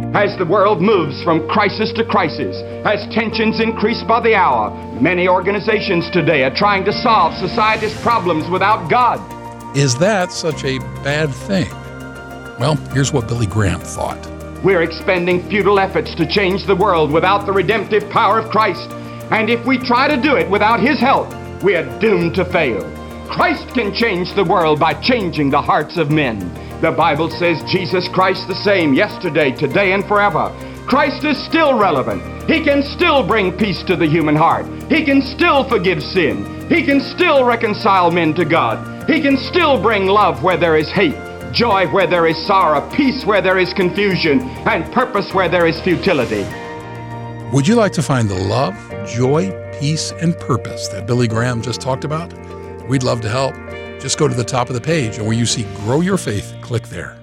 As the world moves from crisis to crisis, as tensions increase by the hour, many organizations today are trying to solve society's problems without God. Is that such a bad thing? Well, here's what Billy Graham thought. We're expending futile efforts to change the world without the redemptive power of Christ. And if we try to do it without His help, we are doomed to fail. Christ can change the world by changing the hearts of men. The Bible says Jesus Christ the same yesterday, today, and forever. Christ is still relevant. He can still bring peace to the human heart. He can still forgive sin. He can still reconcile men to God. He can still bring love where there is hate, joy where there is sorrow, peace where there is confusion, and purpose where there is futility. Would you like to find the love, joy, peace, and purpose that Billy Graham just talked about? We'd love to help. Just go to the top of the page, and where you see Grow Your Faith, click there.